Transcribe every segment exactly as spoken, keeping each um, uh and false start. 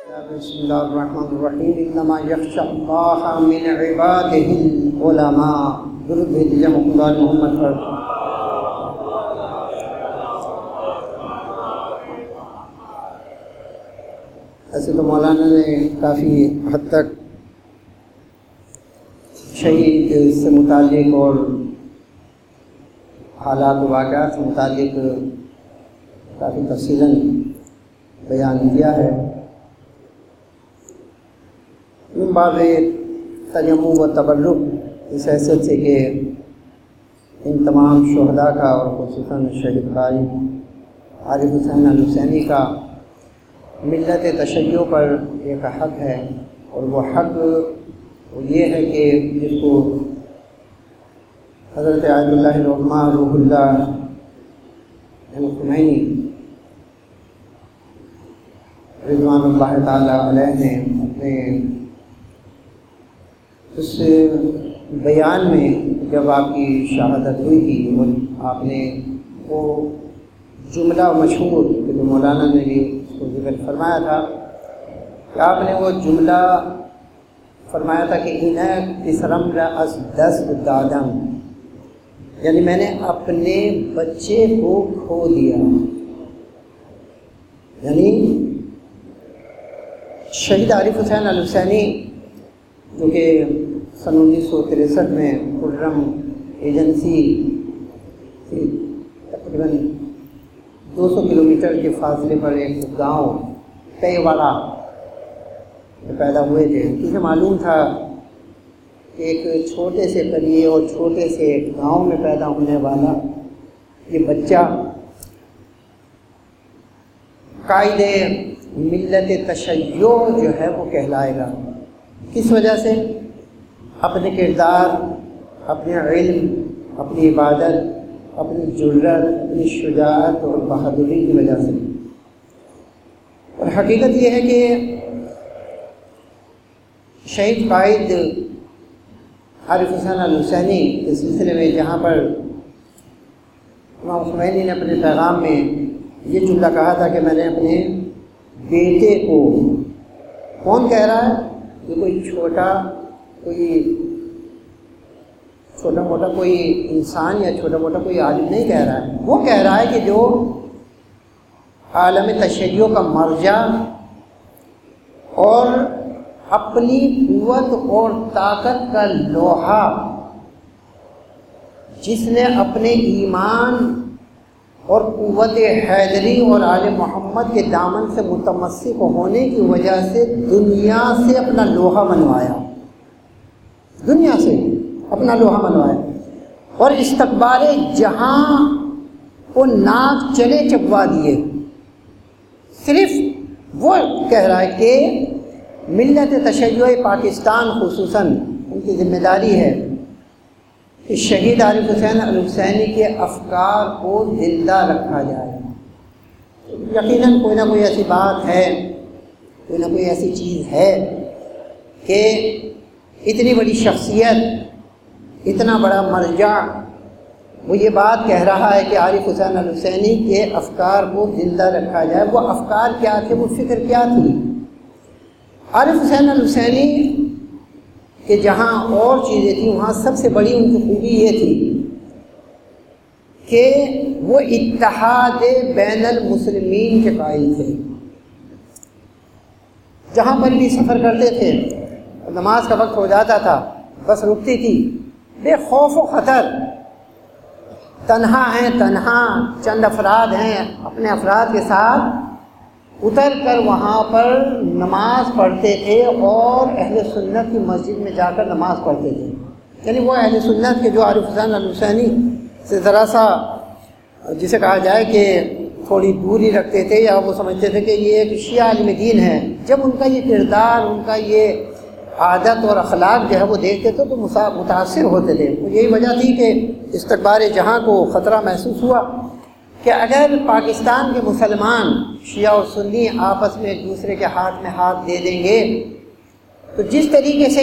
بسم اللہ الرحمن الرحیم انما یخشى اللہ من عباده العلماء. درود بھیجیے محمد محمد پر. ایسے تو مولانا نے کافی حد تک شہید سے متعلق اور حالات و واقعات سے متعلق کافی تفصیلاً بیان کیا ہے. باب تجمع و تبرک اس حیثیت سے کہ ان تمام شہداء کا اور خصوصاً شہید قاری عارف حسین الحسینی کا ملت تشیع پر ایک حق ہے، اور وہ حق وہ یہ ہے کہ جس کو حضرت آیت اللہ العظمیٰ روح اللہ خمینی رضوان اللہ تعالیٰ علیہ نے اپنے اس بیان میں جب آپ کی شہادت ہوئی تھی وہ آپ نے وہ جملہ مشہور کہ جو مولانا نے بھی اس کو ذکر فرمایا تھا کہ آپ نے وہ جملہ فرمایا تھا کہ انہیں تسرم از دست دادم، یعنی میں نے اپنے بچے کو کھو دیا. یعنی شہید عارف حسین الحسینی جو کہ سن انیس سو تریسٹھ میں خرم ایجنسی سے تقریباً دو سو کلو میٹر کے فاصلے پر ایک گاؤں تے والا میں پیدا ہوئے تھے. کیونکہ معلوم تھا کہ ایک چھوٹے سے قریے اور چھوٹے سے گاؤں میں پیدا ہونے والا یہ بچہ قائد ملت تشیع جو ہے وہ کہلائے گا. کس وجہ سے؟ اپنے کردار، اپنے علم، اپنی عبادت، اپنی جرأت، اپنی شجاعت اور بہادری کی وجہ سے. اور حقیقت یہ ہے کہ شہید قائد عارف حسین الحسینی کے سلسلے میں جہاں پر امام خمینی نے اپنے پیغام میں یہ جملہ کہا تھا کہ میں نے اپنے بیٹے کو، کون کہہ رہا ہے؟ کہ کوئی چھوٹا کوئی چھوٹا موٹا کوئی انسان یا چھوٹا موٹا کوئی عالم نہیں کہہ رہا ہے، وہ کہہ رہا ہے کہ جو عالم تشیع کا مرجع اور اپنی قوت اور طاقت کا لوہا، جس نے اپنے ایمان اور قوت حیدری اور آل محمد کے دامن سے متمسک ہونے کی وجہ سے دنیا سے اپنا لوہا منوایا، دنیا سے اپنا لوہا منوایا اور استقبال جہاں کو ناک چلے چبوا دیے. صرف وہ کہہ رہا ہے کہ ملت تشیع پاکستان خصوصاً ان کی ذمہ داری ہے کہ شہید عارف حسین الحسینی کے افکار کو زندہ رکھا جائے. یقیناً کوئی نہ کوئی ایسی بات ہے، کوئی نہ کوئی ایسی چیز ہے کہ اتنی بڑی شخصیت، اتنا بڑا مرجع وہ یہ بات کہہ رہا ہے کہ عارف حسین الحسینی کے افکار کو زندہ رکھا جائے. وہ افکار کیا تھے، وہ فکر کیا تھی؟ عارف حسین الحسینی کہ جہاں اور چیزیں تھیں وہاں سب سے بڑی ان کی خوبی یہ تھی کہ وہ اتحاد بین المسلمین کے قائل تھے. جہاں پر بھی سفر کرتے تھے، نماز کا وقت ہو جاتا تھا، بس رکتی تھی، بے خوف و خطر، تنہا ہیں، تنہا چند افراد ہیں، اپنے افراد کے ساتھ اتر کر وہاں پر نماز پڑھتے تھے اور اہل سنت کی مسجد میں جا کر نماز پڑھتے تھے. یعنی وہ اہل سنت کے جو عارف حسین الحسینی سے ذرا سا جسے کہا جائے کہ تھوڑی دوری رکھتے تھے یا وہ سمجھتے تھے کہ یہ ایک شیعہ عالم دین ہے، جب ان کا یہ کردار، ان کا یہ عادت اور اخلاق جو ہے وہ دیکھتے تھے تو متاثر ہوتے تھے. تو یہی وجہ تھی کہ استقبال جہاں کو خطرہ محسوس ہوا کہ اگر پاکستان کے مسلمان شیعہ اور سنی آپس میں ایک دوسرے کے ہاتھ میں ہاتھ دے دیں گے تو جس طریقے سے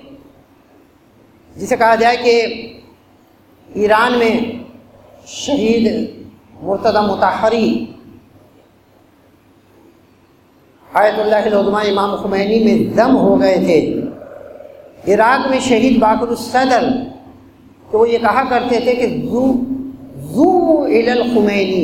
جسے کہا جائے کہ ایران میں شہید مرتضی مطہری آیت اللہ العظمیٰ امام خمینی میں دم ہو گئے تھے، عراق میں شہید باقر الصدر تو وہ یہ کہا کرتے تھے کہ زوموا الی الخمینی،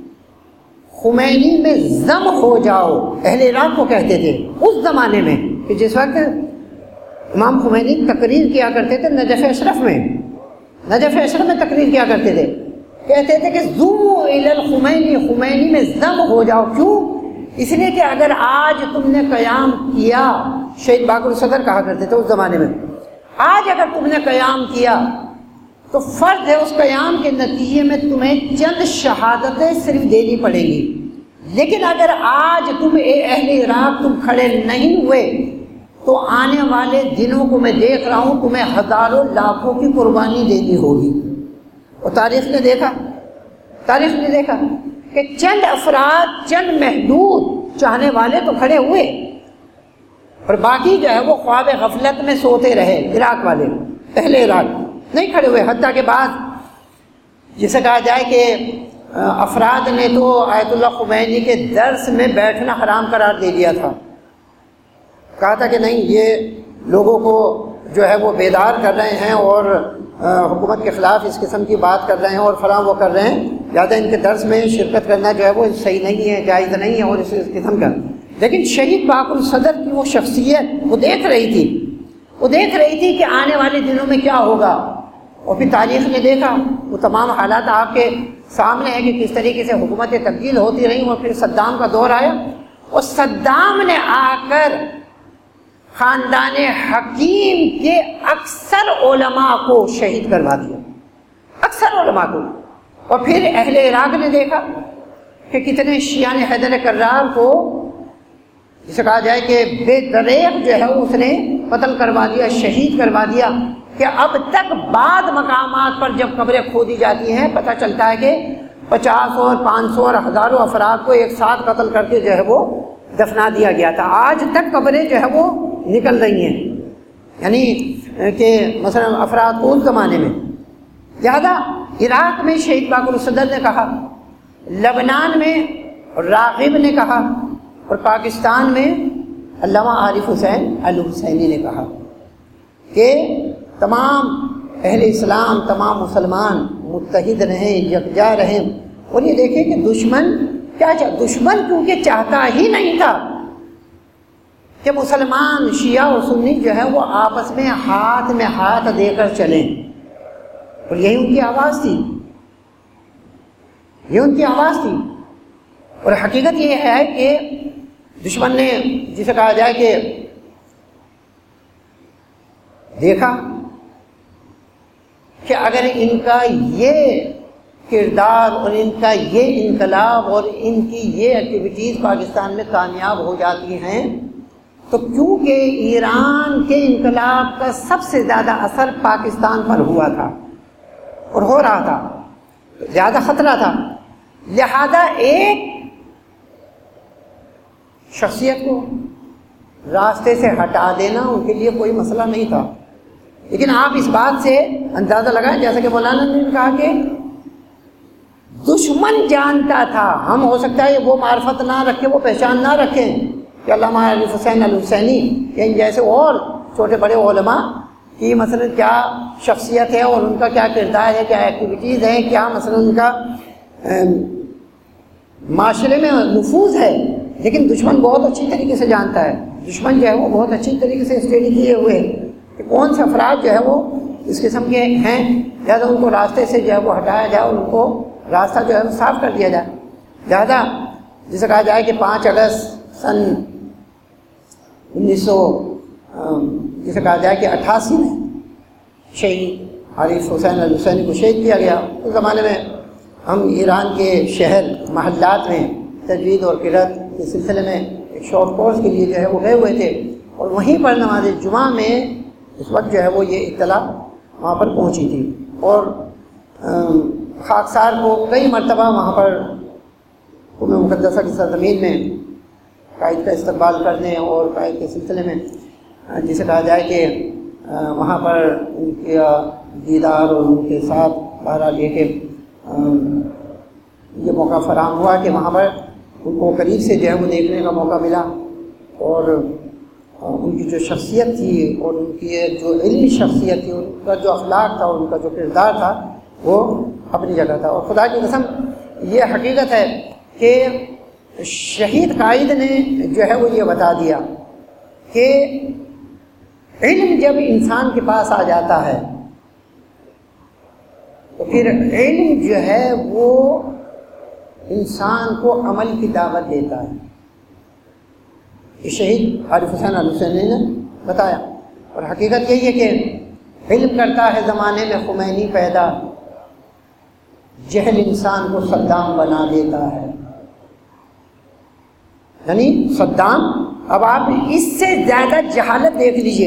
خمینی میں ضم ہو جاؤ، اہل عراق کو کہتے تھے اس زمانے میں کہ جس وقت امام خمینی تقریر کیا کرتے تھے نجف اشرف میں، نجف اشرف میں تقریر کیا کرتے تھے، کہتے تھے کہ زوموا الی الخمینی، خمینی میں ضم ہو جاؤ۔ کیوں؟ اس لیے کہ اگر آج تم نے قیام کیا، شہید باقر الصدر کہا کرتے تھے اس زمانے میں، آج اگر تم نے قیام کیا تو فرض ہے اس قیام کے نتیجے میں تمہیں چند شہادتیں صرف دینی پڑیں گی، لیکن اگر آج تم اہل عراق تم کھڑے نہیں ہوئے تو آنے والے دنوں کو میں دیکھ رہا ہوں تمہیں ہزاروں لاکھوں کی قربانی دینی ہوگی۔ اور تاریخ نے دیکھا تاریخ نے دیکھا کہ چند افراد، چند محدود چاہنے والے تو کھڑے ہوئے اور باقی جو ہے وہ خواب غفلت میں سوتے رہے۔ عراق والے، اہل عراق نہیں کھڑے ہوئے، حتیٰ کہ بعد جسے کہا جائے کہ افراد نے تو آیت اللہ خمینی کے درس میں بیٹھنا حرام قرار دے دیا تھا، کہا تھا کہ نہیں یہ لوگوں کو جو ہے وہ بیدار کر رہے ہیں اور حکومت کے خلاف اس قسم کی بات کر رہے ہیں اور فلاں وہ کر رہے ہیں، زیادہ ان کے درس میں شرکت کرنا جو ہے وہ صحیح نہیں ہے، جائز نہیں ہے اور اس قسم کا۔ لیکن شہید باقر الصدر کی وہ شخصیت وہ دیکھ رہی تھی وہ دیکھ رہی تھی کہ آنے والے دنوں میں کیا ہوگا، اور پھر تاریخ نے دیکھا وہ تمام حالات آپ کے سامنے ہیں کہ کس طریقے سے حکومتیں تبدیل ہوتی رہیں، اور پھر صدام کا دور آیا اور صدام نے آ کر خاندان حکیم کے اکثر علماء کو شہید کروا دیا، اکثر علماء کو۔ اور پھر اہل عراق نے دیکھا کہ کتنے شیعہ نے حیدر کرار کو، جسے کہا جائے کہ بے دریغ جو ہے اس نے قتل کروا دیا، شہید کروا دیا، کہ اب تک بعض مقامات پر جب قبریں کھودی جاتی ہیں پتہ چلتا ہے کہ پچاس اور پانچ سو اور ہزاروں افراد کو ایک ساتھ قتل کر کے جو ہے وہ دفنا دیا گیا تھا۔ آج تک قبریں جو ہے وہ نکل رہی ہیں، یعنی کہ مثلا افراد کو اس زمانے میں۔ لہذا عراق میں شہید باقر الصدر نے کہا، لبنان میں راغب نے کہا، اور پاکستان میں علامہ عارف حسین الحسینی نے کہا کہ تمام اہل اسلام، تمام مسلمان متحد رہیں، یکجا رہیں۔ اور یہ دیکھیں کہ دشمن کیا چاہ دشمن کیونکہ چاہتا ہی نہیں تھا کہ مسلمان، شیعہ اور سنی جو ہے وہ آپس میں ہاتھ میں ہاتھ دے کر چلیں، اور یہی ان کی آواز تھی یہ ان کی آواز تھی اور حقیقت یہ ہے کہ دشمن نے، جسے کہا جائے کہ دیکھا کہ اگر ان کا یہ کردار اور ان کا یہ انقلاب اور ان کی یہ ایکٹیویٹیز پاکستان میں کامیاب ہو جاتی ہیں تو کیونکہ ایران کے انقلاب کا سب سے زیادہ اثر پاکستان پر ہوا تھا اور ہو رہا تھا، زیادہ خطرہ تھا، لہذا ایک شخصیت کو راستے سے ہٹا دینا ان کے لیے کوئی مسئلہ نہیں تھا۔ لیکن آپ اس بات سے اندازہ لگائیں، جیسا کہ مولانا نے کہا کہ دشمن جانتا تھا، ہم ہو سکتا ہے وہ معرفت نہ رکھیں، وہ پہچان نہ رکھیں کہ علامہ عارف حسین الحسینی یا ان جیسے اور چھوٹے بڑے علماء کی مثلا کیا شخصیت ہے اور ان کا کیا کردار ہے، کیا ایکٹیویٹیز ہیں، کیا مثلا ان کا معاشرے میں نفوذ ہے۔ لیکن دشمن بہت اچھی طریقے سے جانتا ہے، دشمن جو ہے وہ بہت اچھی طریقے سے اسٹڈی کیے ہوئے کہ کون سے افراد جو ہے وہ اس قسم کے ہیں، لہٰذا ان کو راستے سے جو ہے وہ ہٹایا جائے اور ان کو راستہ جو ہے وہ صاف کر دیا جائے۔ لہٰذا جسے کہا جائے کہ پانچ اگست سن انیس سو جسے کہا جائے کہ اٹھاسی میں شہید عارف حسین الحسینی کو شہید کیا گیا۔ اس زمانے میں ہم ایران کے شہر محلات میں تجوید اور قرأت کے سلسلے میں ایک شارٹ کورس کے لیے جو ہے وہ گئے ہوئے تھے، اور وہیں پر نماز جمعہ میں اس وقت جو ہے وہ یہ اطلاع وہاں پر پہنچی تھی، اور خاکسار کو کئی مرتبہ وہاں پر قوم مقدسہ کی سرزمین میں قائد کا استقبال کرنے اور قائد کے سلسلے میں جسے کہا جائے کہ وہاں پر ان کا دیدار اور ان کے ساتھ بہرحال یہ کہ یہ موقع فراہم ہوا کہ وہاں پر ان کو قریب سے جو ہے وہ دیکھنے کا موقع ملا، اور ان کی جو شخصیت تھی اور ان کی جو علمی شخصیت تھی، ان کا جو اخلاق تھا، ان کا جو کردار تھا، وہ اپنی جگہ تھا۔ اور خدا کی قسم یہ حقیقت ہے کہ شہید قائد نے جو ہے وہ یہ بتا دیا کہ علم جب انسان کے پاس آ جاتا ہے تو پھر علم جو ہے وہ انسان کو عمل کی دعوت دیتا ہے۔ یہ شہید عارف حسین علیہ السلام نے بتایا، اور حقیقت یہی ہے کہ علم کرتا ہے زمانے میں خمینی پیدا، جہل انسان کو صدام بنا دیتا ہے۔ یعنی صدام، اب آپ اس سے زیادہ جہالت دیکھ لیجئے،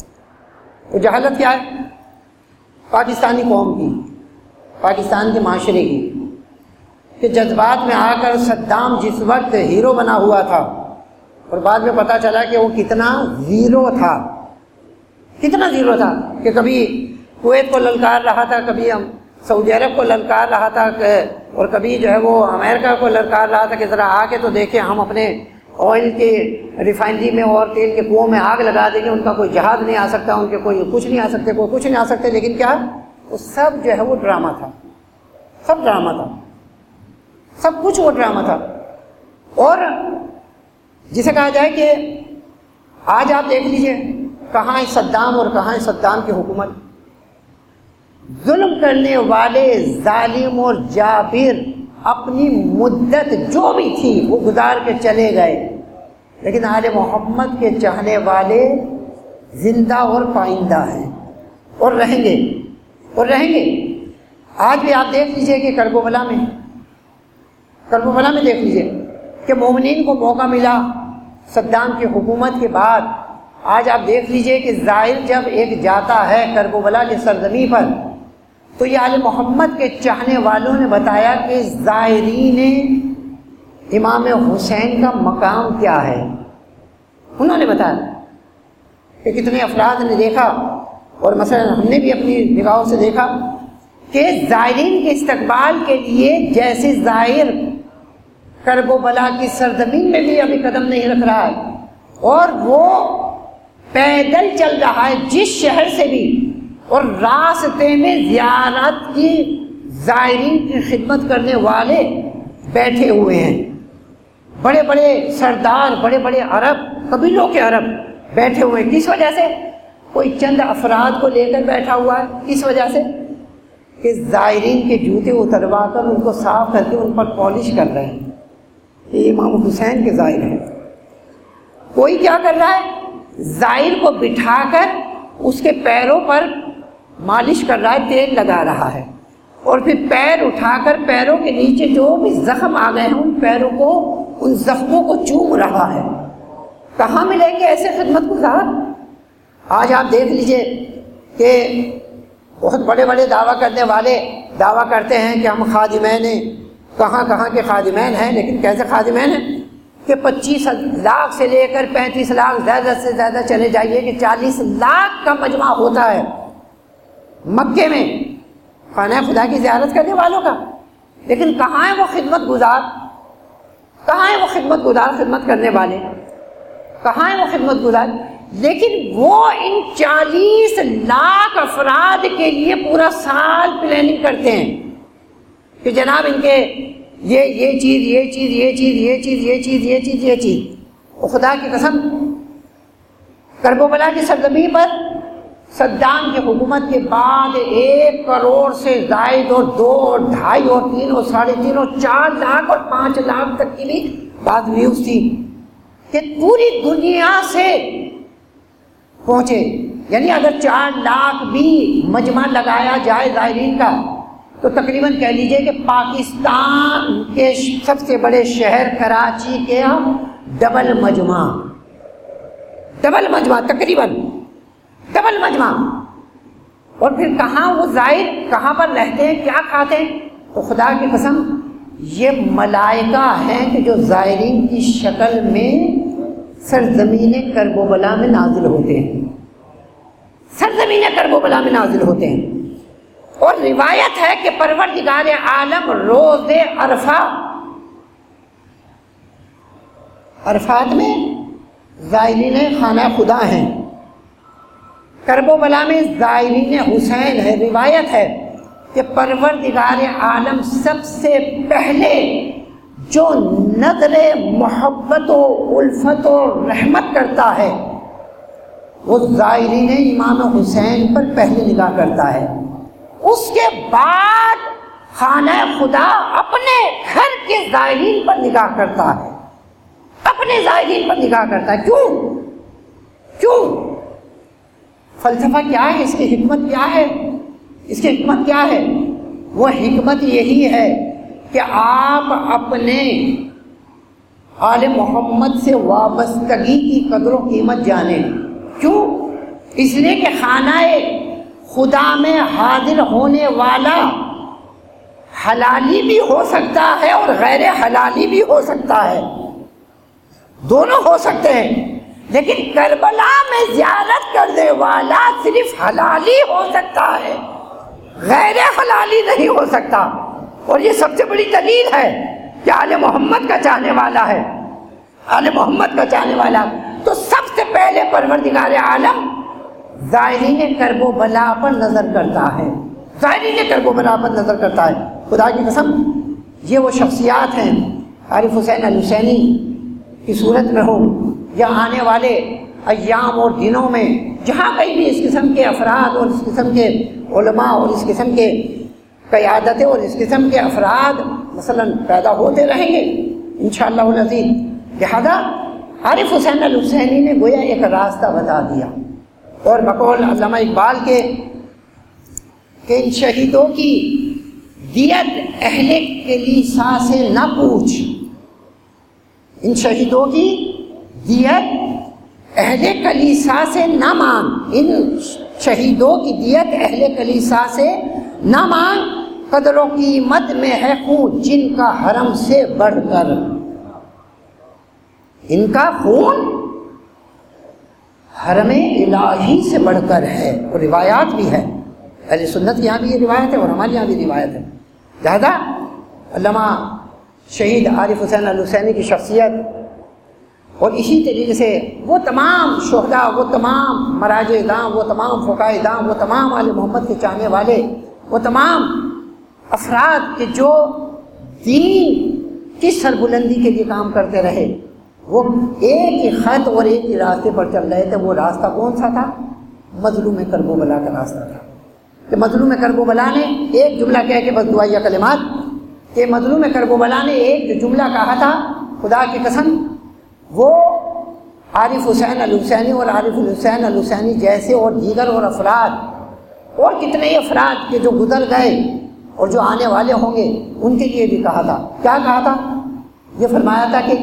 تو جہالت کیا ہے؟ پاکستانی قوم کی، پاکستان کے معاشرے کی، کہ جذبات میں آ کر صدام جس وقت ہیرو بنا ہوا تھا اور بعد میں پتہ چلا کہ وہ کتنا زیرو تھا، کتنا زیرو تھا کہ کبھی کویت کو للکار رہا تھا، کبھی ہم سعودی عرب کو للکار رہا تھا، اور کبھی جو ہے وہ امریکہ کو للکار رہا تھا کہ ذرا آ کے تو دیکھیں ہم اپنے آئل کے ریفائنری میں اور تیل کے کنووں میں آگ لگا دیں گے، ان کا کوئی جہاز نہیں آ سکتا، ان کے کوئی کچھ نہیں آ سکتے، کوئی کچھ نہیں آ سکتے۔ لیکن کیا وہ سب جو ہے وہ ڈرامہ تھا، سب ڈرامہ تھا، سب کچھ وہ ڈرامہ تھا۔ اور جسے کہا جائے کہ آج آپ دیکھ لیجئے کہاں ہے صدام اور کہاں ہے صدام کی حکومت۔ ظلم کرنے والے ظالم اور جابر اپنی مدت جو بھی تھی وہ گزار کے چلے گئے، لیکن آل محمد کے چاہنے والے زندہ اور پائندہ ہیں اور رہیں گے اور رہیں گے۔ آج بھی آپ دیکھ لیجئے کہ کربلا میں کربلا میں دیکھ لیجئے کہ مومنین کو موقع ملا صدام کی حکومت کے بعد۔ آج آپ دیکھ لیجئے کہ زائر جب ایک جاتا ہے کربلا کی سرزمین پر تو یہ آل محمد کے چاہنے والوں نے بتایا کہ زائرین امام حسین کا مقام کیا ہے۔ انہوں نے بتایا کہ کتنے افراد نے دیکھا، اور مثلا ہم نے بھی اپنی نگاہوں سے دیکھا کہ زائرین کے استقبال کے لیے جیسے زائر کربلا کی سرزمین میں بھی ابھی قدم نہیں رکھ رہا ہے اور وہ پیدل چل رہا ہے جس شہر سے بھی، اور راستے میں زیارت کی زائرین کی خدمت کرنے والے بیٹھے ہوئے ہیں، بڑے بڑے سردار، بڑے بڑے عرب، قبیلوں کے عرب بیٹھے ہوئے ہیں۔ کس وجہ سے؟ کوئی چند افراد کو لے کر بیٹھا ہوا ہے، اس وجہ سے کہ زائرین کے جوتے اتروا کر ان کو صاف کر کے ان پر پالش کر رہے ہیں۔ یہ امام حسین کے زائر ہیں۔ کوئی کیا کر رہا ہے؟ زائر کو بٹھا کر اس کے پیروں پر مالش کر رہا ہے، تیل لگا رہا ہے، اور پھر پیر اٹھا کر پیروں کے نیچے جو بھی زخم آ گئے ہیں ان پیروں کو، ان زخموں کو چوم رہا ہے۔ کہاں ملیں گے ایسے خدمت گزار؟ آج آپ دیکھ لیجئے کہ بہت بڑے بڑے دعویٰ کرنے والے دعویٰ کرتے ہیں کہ ہم خادمین ہیں، کہاں کہاں کے خادمین ہیں، لیکن کیسے خادمین ہیں کہ پچیس لاکھ سے لے کر پینتیس لاکھ، زیادہ سے زیادہ چلے جائیے کہ چالیس لاکھ کا مجمع ہوتا ہے مکے میں خانہ خدا کی زیارت کرنے والوں کا، لیکن کہاں ہے وہ خدمت گزار؟ کہاں ہے وہ خدمت گزار، خدمت کرنے والے کہاں ہے وہ خدمت گزار؟ لیکن وہ ان چالیس لاکھ افراد کے لیے پورا سال پلاننگ کرتے ہیں کہ جناب ان کے یہ یہ چیز یہ چیز یہ چیز یہ چیز یہ چیز یہ چیز یہ چیز اور خدا کی قسم کربلا کی سرزمین پر صدام کی حکومت کے بعد ایک کروڑ سے زائد اور دو اور ڈھائی اور تین اور ساڑھے تین اور چار لاکھ اور پانچ لاکھ تک کی بھی بات نیوز تھی کہ پوری دنیا سے پہنچے۔ یعنی اگر چار لاکھ بھی مجمع لگایا جائے زائرین کا تو تقریباً کہہ لیجئے کہ پاکستان کے سب سے بڑے شہر کراچی کے ڈبل مجمع ڈبل مجمع تقریباً ڈبل مجمع۔ اور پھر کہاں وہ زائر کہاں پر رہتے ہیں، کیا کھاتے ہیں؟ تو خدا کی قسم یہ ملائکہ ہیں کہ جو زائرین کی شکل میں سرزمین کربلا میں نازل ہوتے ہیں، سرزمین کربلا میں نازل ہوتے ہیں۔ اور روایت ہے کہ پروردگار عالم روز عرفہ عرفات میں زائرین خانہ خدا ہیں، کرب و بلا میں زائرین حسین ہے۔ روایت ہے کہ پروردگار عالم سب سے پہلے جو نظر محبت و الفت و رحمت کرتا ہے وہ زائرین امام حسین پر پہلے نگاہ کرتا ہے، اس کے بعد خانہ خدا اپنے گھر کے زائرین پر نگاہ کرتا ہے، اپنے زائرین پر نگاہ کرتا ہے۔ کیوں کیوں فلسفہ کیا ہے اس کی حکمت کیا ہے؟ اس کی حکمت کیا ہے؟ وہ حکمت یہی ہے کہ آپ اپنے آل محمد سے وابستگی کی قدر و قیمت جانیں۔ کیوں؟ اس لیے کہ خانہ خدا میں حاضر ہونے والا حلالی بھی ہو سکتا ہے اور غیر حلالی بھی ہو سکتا ہے، دونوں ہو سکتے ہیں، لیکن کربلا میں زیارت کرنے والا صرف حلالی ہو سکتا ہے، غیر حلالی نہیں ہو سکتا۔ اور یہ سب سے بڑی دلیل ہے کہ آل محمد کا چاہنے والا ہے، آل محمد کا چاہنے والا تو سب سے پہلے پروردگار عالم زائرین کرب و بلا پر نظر کرتا ہے، زائرین کرب و بلا پر نظر کرتا ہے۔ خدا کی قسم یہ وہ شخصیات ہیں، عارف حسین الحسینی کی صورت میں ہو یا آنے والے ایام اور دنوں میں جہاں کہیں بھی اس قسم کے افراد اور اس قسم کے علماء اور اس قسم کے قیادتیں اور اس قسم کے افراد مثلا پیدا ہوتے رہیں گے انشاءاللہ العزیز۔ لہذا عارف حسین الحسینی نے گویا ایک راستہ بتا دیا، اور بقول علامہ اقبال کے کہ ان شہیدوں کی دیت اہل کلیسا سے نہ پوچھ، ان شہیدوں کی دیت اہل کلیسا سے نہ مانگ، ان شہیدوں کی دیت اہل کلیسا سے نہ مانگ، قدر و قیمت میں ہے خون جن کا حرم سے بڑھ کر، ان کا خون حرم الہی سے بڑھ کر ہے۔ اور روایات بھی ہے، اہل سنت یہاں بھی یہ روایت ہے اور ہمارے یہاں بھی روایت ہے۔ لہذا علامہ شہید عارف حسین الحسینی کی شخصیت اور اسی طریقے سے وہ تمام شہداء، وہ تمام مراجع دام، وہ تمام فقہاء دام، وہ تمام آل محمد کے چاہنے والے، وہ تمام افراد کے جو دین کی سربلندی کے لیے کام کرتے رہے، وہ ایک ہی خط اور ایک ہی راستے پر چل رہے تھے۔ وہ راستہ کون سا تھا؟ مظلوم کرب و بلا کا راستہ تھا۔ کہ مظلوم کرب و بلا نے ایک جملہ کہہ کے بس دعائیہ کلمات کہ مظلوم کرب و بلا نے ایک جو جملہ کہا تھا، خدا کی قسم وہ عارف حسین الحسینی اور عارف الحسین الحسینی جیسے اور دیگر اور افراد اور کتنے ہی افراد کے جو گزر گئے اور جو آنے والے ہوں گے ان کے لیے بھی کہا تھا۔ کیا کہا تھا؟ یہ فرمایا تھا کہ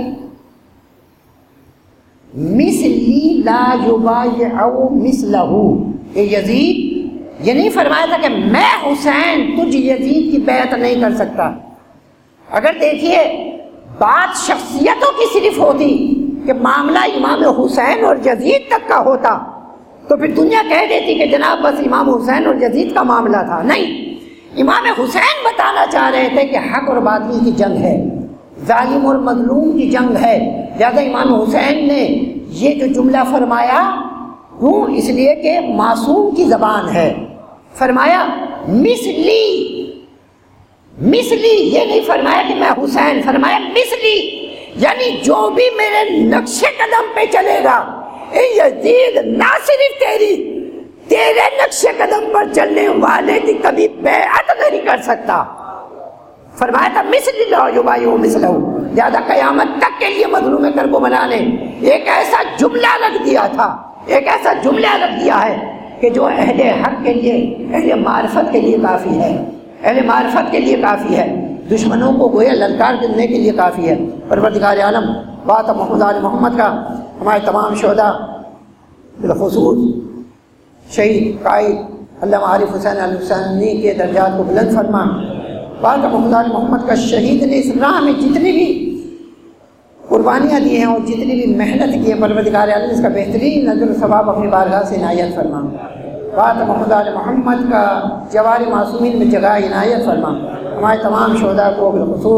مثلی لا یبایع مثلہ، یہ یزید یہ نہیں فرمایا تھا کہ میں حسین تجھ یزید کی بیعت نہیں کر سکتا۔ اگر دیکھیے بات شخصیتوں کی صرف ہوتی کہ معاملہ امام حسین اور یزید تک کا ہوتا تو پھر دنیا کہہ دیتی کہ جناب بس امام حسین اور یزید کا معاملہ تھا۔ نہیں، امام حسین بتانا چاہ رہے تھے کہ حق اور باطل کی جنگ ہے، ظالم اور مظلوم کی جنگ ہے۔ لہذا امام حسین نے یہ جو جملہ فرمایا کیوں؟ اس لیے کہ معصوم کی زبان ہے، فرمایا مثلی، مثلی یہ نہیں فرمایا کہ میں حسین، فرمایا مثلی، یعنی جو بھی میرے نقش قدم پہ چلے گا، اے یزید نہ صرف تیری تیرے نقش قدم پر چلنے والے کی کبھی بیعت نہیں کر سکتا۔ فرمایا تھا مثل لا یبایع مثلہ، زیادہ قیامت تک کے لیے مظلوم کرب و بلا نے ایک ایسا جملہ رکھ دیا تھا، ایک ایسا جملہ رکھ دیا ہے کہ جو اہل حق کے لیے، اہل معرفت کے لیے کافی ہے، اہل معرفت کے لیے کافی ہے، دشمنوں کو گویا للکار دینے کے لیے کافی ہے۔ پروردگار عالم بات محمد آل محمد کا ہمارے تمام شہداء بالخصوص شہید قائد علامہ عارف حسین الحسینی کے درجات کو بلند فرما۔ بات محمد آل محمد کا شہید نے اس راہ میں جتنی بھی قربانیاں دی ہیں اور جتنی بھی محنت کی ہے، پروردگار عالم اس کا بہترین اجر و ثواب اپنی بارگاہ سے عنایت فرما۔ بات محمد آل محمد کا جوار معصومین میں جگہ عنایت فرما۔ ہمارے تمام شہداء کو بالخصوص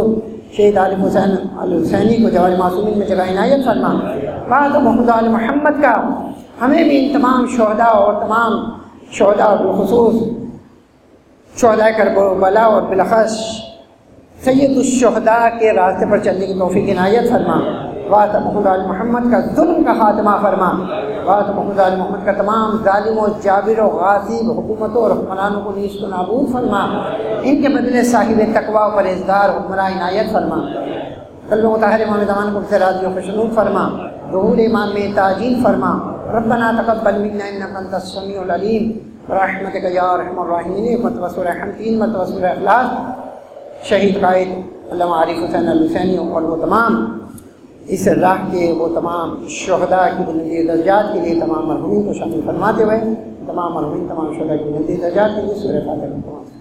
شہید عالم حسین الحسینی کو جوار معصومین میں جگہ عنایت فرما۔ بعد محمد علی محمد کا ہمیں بھی ان تمام شہداء اور تمام شہداء بالخصوص شہداء کربلا اور بالاخص سید الشہداء کے راستے پر چلنے کی توفیق عنایت فرما۔ وات محمد علی محمد کا ظلم کا خاتمہ فرما۔ وات محمد علی محمد کا تمام ظالم و جابر و غاصب حکومتوں اور حکمرانوں کو نیست و نابود فرما۔ ان کے بدلے صاحب تقوی و پرہیزگار حکمراں عنایت فرما۔ قلب مطہر امام زمان کو سے راضی و خوشنود فرما۔ ظہور امام میں تعجیل فرما۔ ربنا تقبل منا انک انت السمیع العلیم برحمتک یا ارحم الراحمین۔ ایک مرتبہ سورہ حمد، تین مرتبہ سورہ اخلاص۔ شہید قائد علامہ عارف حسین الحسینی اور وہ تمام اس راہ کے وہ تمام شہداء کی بلندی درجات کے لیے تمام مرحومین کو شامل فرماتے ہوئے تمام مرحومین تمام شہداء کی بلندی درجات کے لیے سورہ فاتحہ